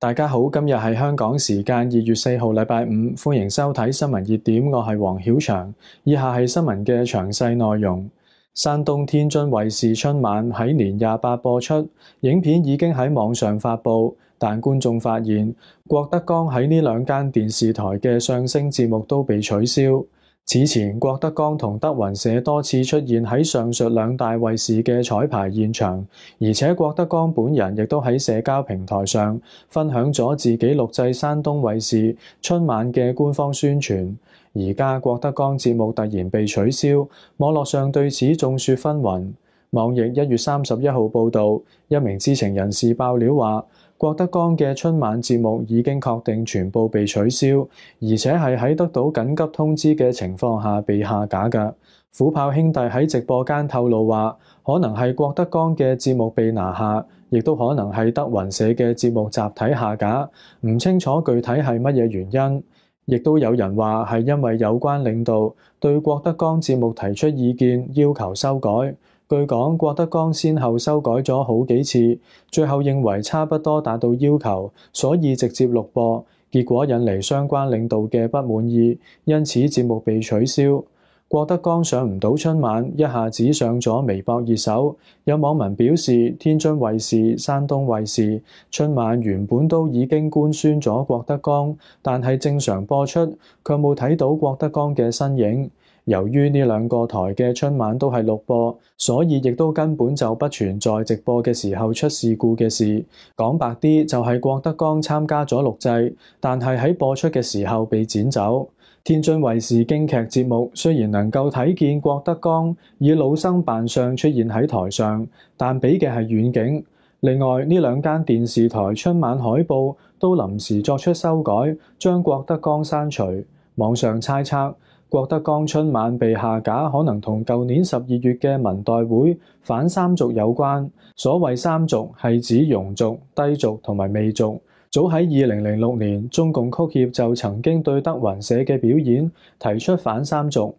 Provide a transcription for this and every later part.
大家好，今日係香港時間2月4號禮拜五，歡迎收睇新聞熱點，我係黃曉翔。以下係新聞嘅詳細內容。山東天津衛視春晚喺年28播出，影片已經喺網上發布，但觀眾發現郭德綱喺呢兩間電視台嘅相聲節目都被取消。此前，郭德綱同德雲社多次出現喺上述兩大衛視嘅彩排現場，而且郭德綱本人亦都喺社交平台上分享咗自己錄製山東衛視春晚嘅官方宣傳。而家郭德綱節目突然被取消，網絡上對此眾說紛紜。網易1月31號報導，一名知情人士爆料話，郭德綱嘅春晚節目已經確定全部被取消，而且係喺得到緊急通知嘅情況下被下架嘅。虎豹兄弟喺直播間透露話，可能係郭德綱嘅節目被拿下，亦都可能係德雲社嘅節目集體下架，唔清楚具體係乜嘢原因。亦都有人話係因為有關領導對郭德綱節目提出意見，要求修改。據講，郭德綱先後修改咗好幾次，最後認為差不多達到要求，所以直接錄播，結果引嚟相關領導嘅不滿意，因此節目被取消。郭德綱上唔到春晚，一下子上咗微博熱搜。有網民表示，天津衛視、山東衛視春晚原本都已經官宣咗郭德綱，但係正常播出，卻冇睇到郭德綱嘅身影。由於呢兩個台嘅春晚都係錄播，所以亦都根本就不存在直播嘅時候出事故嘅事。講白啲，就係郭德綱參加咗錄製，但係喺播出嘅時候被剪走。天津衛視京劇節目雖然能夠睇見郭德綱以老生扮相出現喺台上，但比嘅係遠景。另外，呢兩間電視台春晚海報都臨時作出修改，將郭德綱刪除。網上猜測，郭德綱春晚被下架可能同舊年12月嘅文代會反三俗有關。所謂三俗係指庸俗、低俗同埋媚俗。早喺2006年，中共曲協就曾經對德雲社嘅表演提出反三俗。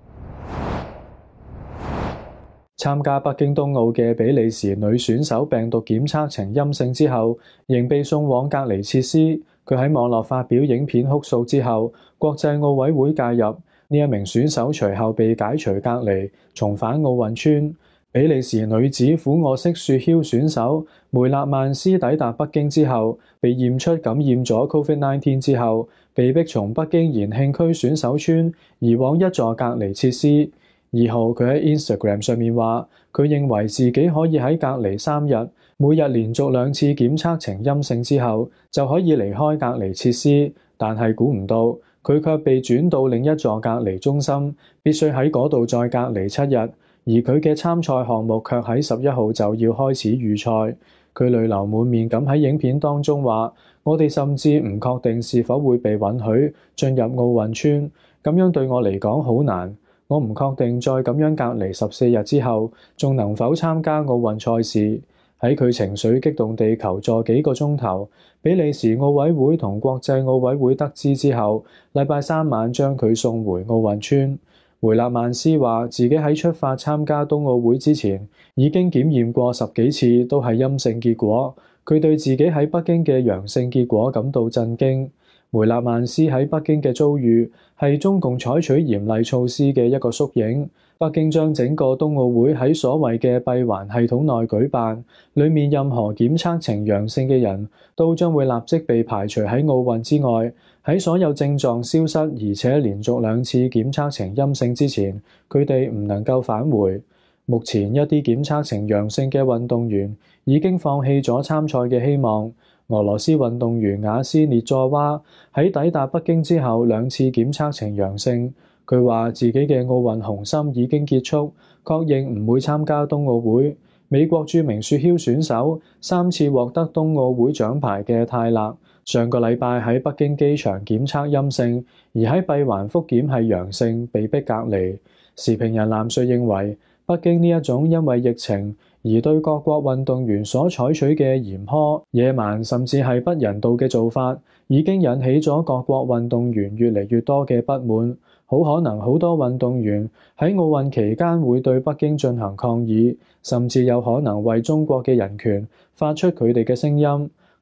參加北京冬奧嘅比利時女選手病毒檢測呈陰性之後，仍被送往隔離設施。佢喺網絡發表影片哭訴之後，國際奧委會介入，呢一名選手隨後被解除隔離，重返奧運村。比利時女子俯臥式雪橇選手梅納曼斯抵達北京之後，被驗出感染咗 COVID-19 之後，被迫從北京延慶區選手村移往一座隔離設施。2號佢喺 Instagram 上面話，佢認為自己可以喺隔離3日，每日連續2次檢測呈陰性之後，就可以離開隔離設施，但係估唔到佢卻被轉到另一座隔離中心，必須喺嗰度再隔離7日。而佢嘅參賽項目卻喺11號就要開始預賽。佢淚流滿面咁喺影片當中話，我哋甚至唔確定是否會被允許進入奧運村，咁樣對我嚟講好難。我唔確定再咁樣隔離14日之後，仲能否參加奧運賽事。喺佢情緒激動地求助幾個鐘頭，比利時奧委會同國際奧委會得知之後，禮拜3晚將佢送回奧運村。梅納曼斯話自己喺出發參加冬奧會之前已經檢驗過10幾次，都係陰性結果。佢對自己喺北京嘅陽性結果感到震驚。梅納曼斯喺北京嘅遭遇係中共採取嚴厲措施嘅一個縮影。北京將整個冬奧會喺所謂嘅閉環系統內舉辦，裡面任何檢測呈陽性嘅人都將會立即被排除喺奧運之外。喺所有症狀消失而且連續2次檢測呈陰性之前，佢哋唔能夠返回。目前一啲檢測呈陽性嘅運動員已經放棄咗參賽嘅希望。俄羅斯運動員雅斯列佐娃喺抵達北京之後2次檢測呈陽性。佢話自己嘅奧運雄心已經結束，確認唔會參加冬奧會。美國著名雪橇選手3次獲得冬奧會獎牌嘅泰勒，上個禮拜喺北京機場檢測陰性，而喺閉環復檢係陽性，被迫隔離。時評人藍瑞認為，北京呢一種因為疫情而對各國運動員所採取嘅嚴苛、野蠻甚至係不人道嘅做法，已經引起咗各國運動員越嚟越多嘅不滿。好可能好多運動員喺奧運期間會對北京進行抗議，甚至有可能為中國嘅人權發出佢哋嘅聲音。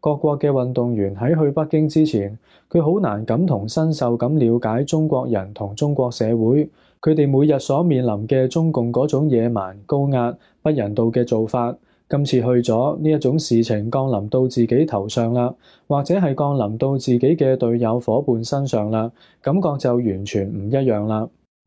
各國嘅運動員喺去北京之前，佢好難感同身受咁了解中國人同中國社會，佢哋每日所面臨嘅中共嗰種野蠻、高壓、不人道嘅做法。今次去咗，呢一種事情降臨到自己頭上啦，或者係降臨到自己嘅隊友伙伴身上啦，感覺就完全唔一樣啦。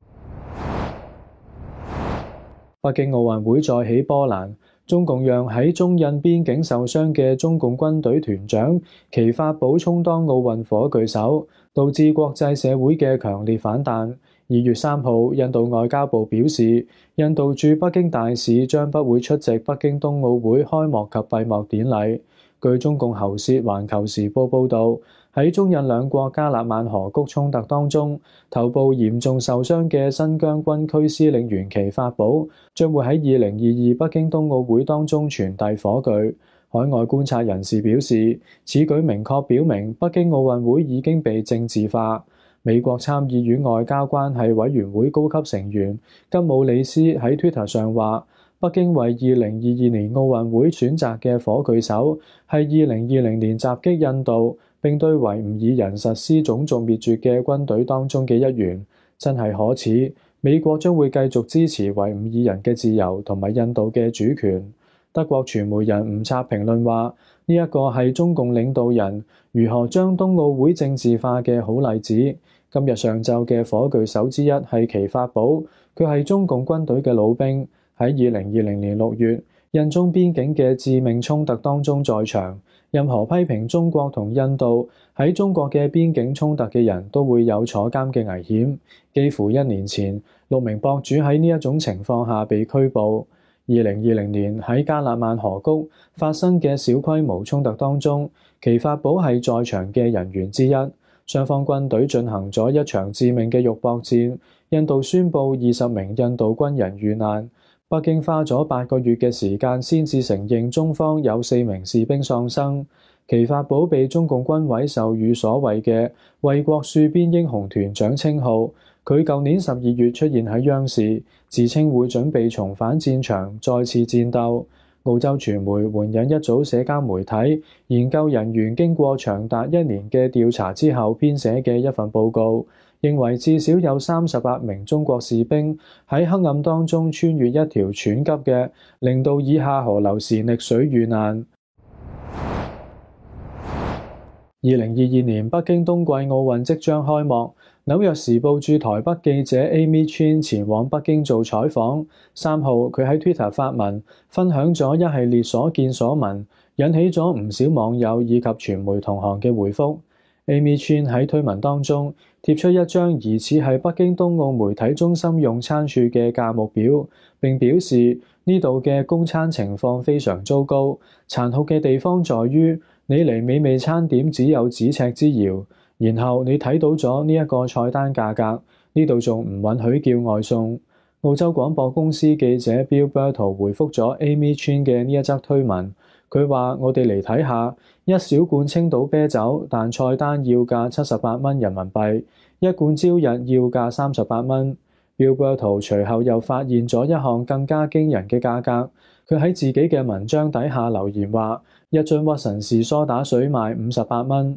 北京奧運會再起波瀾，中共讓喺中印邊境受傷嘅中共軍隊團長祁發寶充當奧運火炬手，導致國際社會嘅強烈反彈。2月3號，印度外交部表示，印度駐北京大使將不會出席北京冬奧會開幕及閉幕典禮。據中共喉舌《環球時報》報導，喺中印兩國加勒萬河谷衝突當中，頭部嚴重受傷嘅新疆軍區司令員祁發寶將會喺2022北京冬奧會當中傳遞火炬。海外觀察人士表示，此舉明確表明北京奧運會已經被政治化。美國參議院外交關係委員會高級成員吉姆里斯喺 Twitter 上話，北京為2022年奧運會選擇嘅火炬手係2020年襲擊印度並對維吾爾人實施種族滅絕嘅軍隊當中嘅一員，真係可恥。美國將會繼續支持維吾爾人嘅自由同埋印度嘅主權。德國傳媒人吳策評論話，呢一個係中共領導人如何將冬奧會政治化嘅好例子。今日上晝嘅火炬手之一係祁發寶，佢係中共軍隊嘅老兵，喺2020年6月印中邊境嘅致命衝突當中在場。任何批評中國同印度喺中國嘅邊境衝突嘅人都會有坐監嘅危險。幾乎1年前，6名博主喺呢一種情況下被拘捕。2020年喺加勒萬河谷發生嘅小規模衝突當中，祁發寶係在場嘅人員之一。雙方軍隊進行咗一場致命嘅肉搏戰，印度宣布20名印度軍人遇難。北京花咗8個月嘅時間先至承認中方有4名士兵喪生。祁發寶被中共軍委授予所謂嘅衛國戍邊英雄團長稱號。佢舊年12月出現喺央視，自稱會準備重返戰場，再次戰鬥。澳洲傳媒援引一組社交媒體研究人員經過長達1年嘅調查之後編寫嘅一份報告，認為至少有38名中國士兵喺黑暗當中穿越一條湍急嘅零度以下河流時溺水遇難。2022年北京冬季奧運即將開幕，紐約時報駐台北記者 Amy Chin 前往北京做採訪。3號佢喺 Twitter 發文，分享咗一系列所見所聞，引起咗唔少網友以及傳媒同行嘅回覆。Amy Chin 喺推文當中貼出一張疑似係北京冬奧媒體中心用餐處嘅價目表，並表示呢度嘅供餐情況非常糟糕，殘酷嘅地方在於你離美味餐點只有咫尺之遙，然後你睇到咗呢一個菜單價格，呢度仲唔允許叫外送。澳洲廣播公司記者 Bill Berto 回覆咗 Amy Chin 嘅呢一則推文，佢話：我哋嚟睇下一小罐青島啤酒，但菜單要價78蚊人民幣，一罐朝日要價38蚊。Bill Berto 隨後又發現咗一項更加驚人嘅價格，佢喺自己嘅文章底下留言話：一樽屈臣氏梳打水賣58蚊。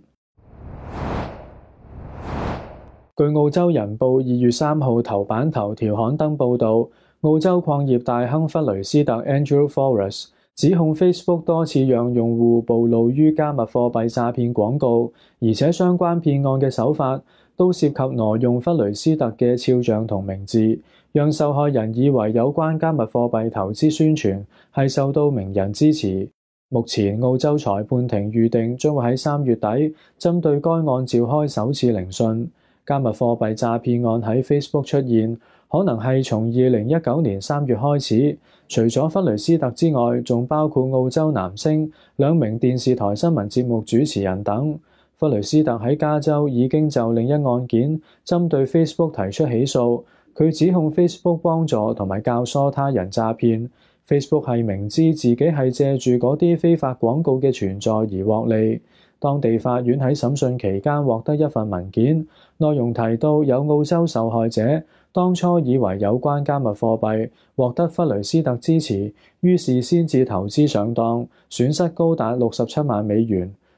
據澳洲人報2月3號頭版頭條刊登報導，澳洲礦業大亨弗雷斯特 Andrew Forrest 指控 Facebook 多次讓用戶暴露於加密貨幣詐騙廣告，而且相關騙案嘅手法都涉及挪用弗雷斯特嘅肖像同名字，讓受害人以為有關加密貨幣投資宣傳係受到名人支持。目前澳洲裁判庭預定將會喺3月底針對該案召開首次聆訊。加密貨幣詐騙案喺 Facebook 出現，可能係從2019年3月開始。除咗弗雷斯特之外，仲包括澳洲男星、2名電視台新聞節目主持人等。弗雷斯特喺加州已經就另一案件針對 Facebook 提出起訴，佢指控 Facebook 幫助同埋教唆他人詐騙。Facebook 係明知自己係借住嗰啲非法廣告嘅存在而獲利。當地法院喺審訊期間獲得一份文件，內容提到有澳洲受害者當初以為有關加密貨幣獲得弗雷斯特支持，於是先至投資上當，損失高達67萬美元。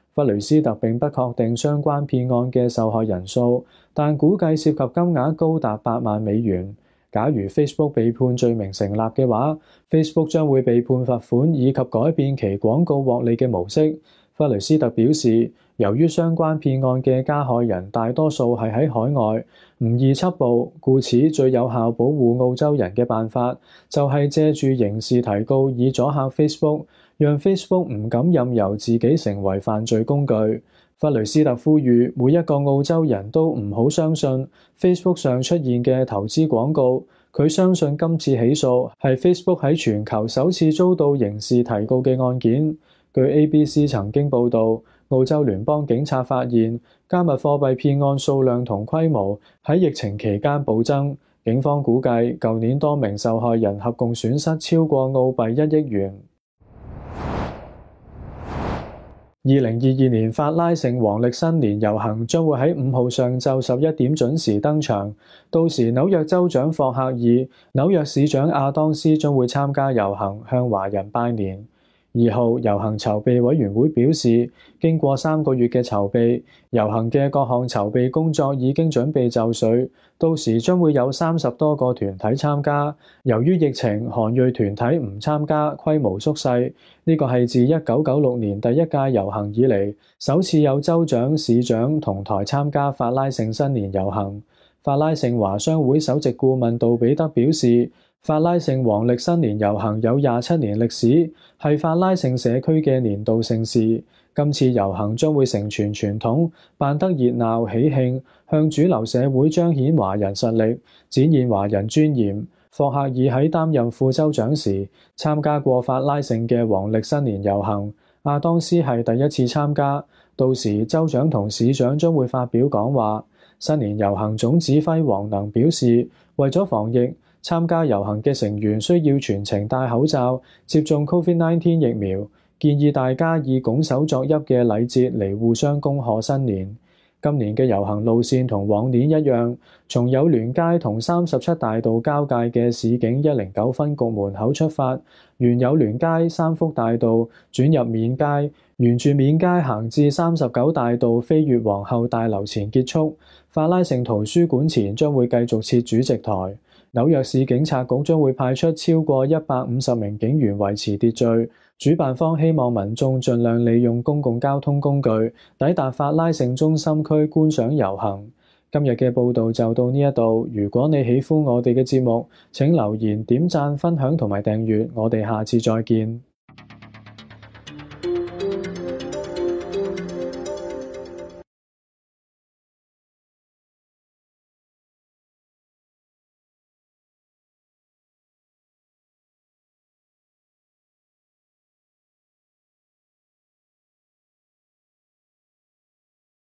弗雷斯特並不確定相關騙案嘅受害人數，但估計涉及金額高達8萬美元。假如 Facebook 被判罪名成立嘅話， Facebook 將會被判罰款以及改變其廣告獲利嘅模式。弗雷斯特表示，由於相關騙案嘅加害人大多數係喺海外，唔易緝捕，故此最有效保護澳洲人嘅辦法就係借住刑事提告以阻嚇 Facebook， 讓 Facebook 唔敢任由自己成為犯罪工具。弗雷斯特呼籲每一個澳洲人都唔好相信 Facebook 上出現嘅投資廣告。佢相信今次起訴係 Facebook 喺全球首次遭到刑事提告嘅案件。據 ABC 曾經報導，澳洲聯邦警察發現加密貨幣騙案數量同規模喺疫情期間暴增。警方估計舊年多名受害人合共損失超過澳幣1億元。2022年法拉盛黃曆新年遊行將會喺5號上晝11點準時登場，到時紐約州長霍克爾、紐約市長亞當斯將會參加遊行，向華人拜年。2號遊行籌備委員會表示，經過3個月嘅籌備，遊行嘅各項籌備工作已經準備就緒，到時將會有30多個團體參加。由於疫情，韓裔團體唔參加，規模縮細。呢個係自1996年第一屆遊行以嚟，首次有州長、市長同台參加法拉盛新年遊行。法拉盛華商會首席顧問杜比德表示，法拉盛黃曆新年遊行有27年歷史，係法拉盛社區嘅年度盛事。今次遊行將會承傳傳統，辦得熱鬧喜慶，向主流社會彰顯華人實力，展現華人尊嚴。霍克爾喺擔任副州長時參加過法拉盛嘅黃曆新年遊行，亞當斯係第一次參加。到時州長同市長將會發表講話。新年遊行總指揮黃能表示，為咗防疫，參加遊行嘅成員需要全程戴口罩、接種 COVID-19 疫苗，建議大家以拱手作揖嘅禮節嚟互相恭賀新年。今年嘅遊行路線同往年一樣，從友聯街同37大道交界嘅市境109分局門口出發，沿友聯街、三福大道轉入緬街，沿住緬街行至39大道飛越皇后大樓前結束。法拉盛圖書館前將會繼續設主席台。紐約市警察局將會派出超過150名警員維持秩序。主辦方希望民眾盡量利用公共交通工具抵達法拉盛中心區觀賞遊行。今日嘅報導就到呢一度。如果你喜歡我哋嘅節目，請留言、點讚、分享同埋訂閱。我哋下次再見。